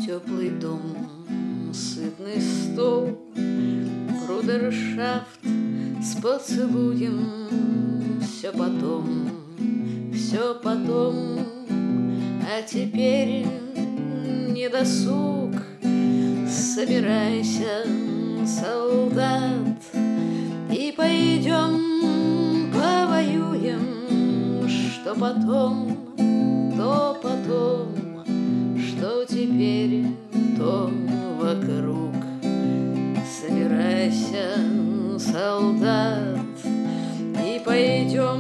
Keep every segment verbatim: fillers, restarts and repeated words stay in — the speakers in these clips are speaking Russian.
теплый дом, сытный стол, брудершафт с поцелуем. Все потом, все потом, а теперь не досуг. Собирайся, солдат, и пойдем повоюем. Что потом, то потом, что теперь, то вокруг. Собирайся, солдат, и пойдем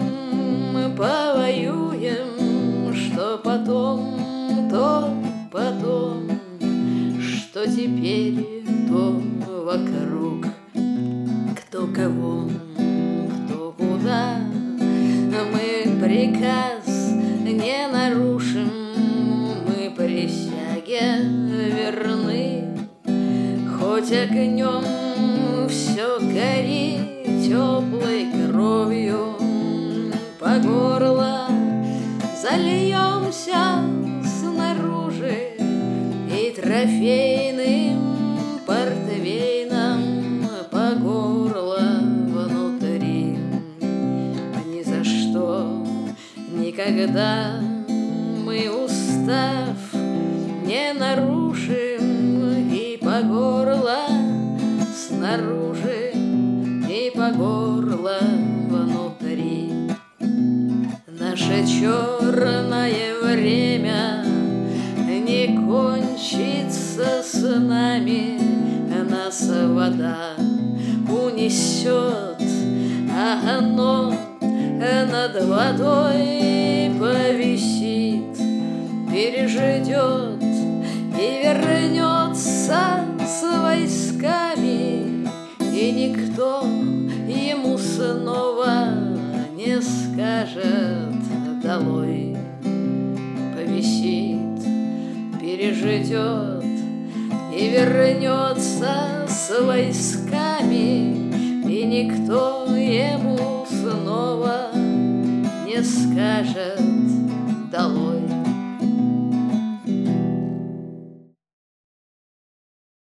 повоюем. Что потом, то потом, что теперь, то вокруг. Кто кого, кто куда, мы приказ не нарушим. Мы присяге верны, хоть огнем все горит, теплой кровью по горло зальемся снаружи и трофейным портвейном по горло внутри. Ни за что, никогда мы устав не нарушим, и по горло снаружи, и по горло внутри. Наше черное время не кончится с нами. Нас вода унесет, а оно над водой повисит, переждет и вернется с войсками, и никто ему снова не скажет долой. Повисит, переждет и вернется с войсками, и никто ему снова не скажет